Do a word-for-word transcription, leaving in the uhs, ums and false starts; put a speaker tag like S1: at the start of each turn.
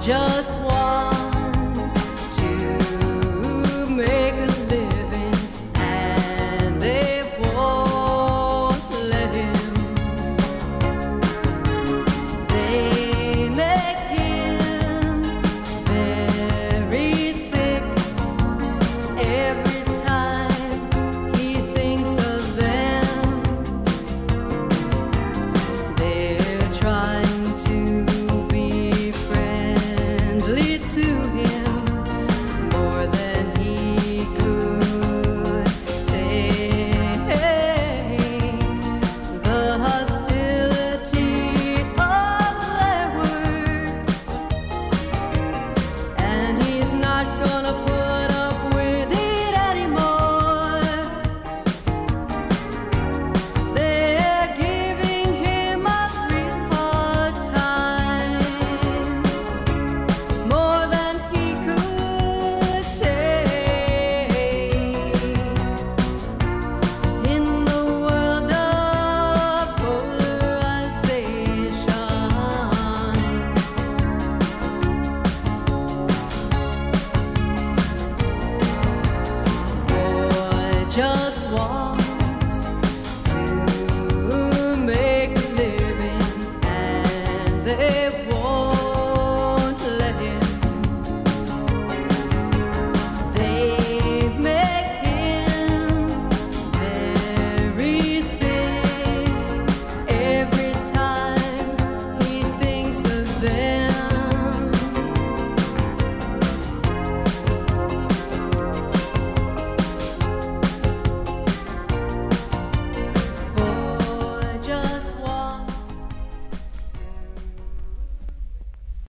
S1: just wants to make a living, and they won't let him. They make him very sick every time he thinks of them. They're trying to be friendly to him more than he could take. The hostility of their words, and he's not gonna put up with it anymore. They're giving him a real hard time, more than he could take. In the world of polarization, boy just wants to make a living, and they won't let him. They make him very sick every time he thinks of them.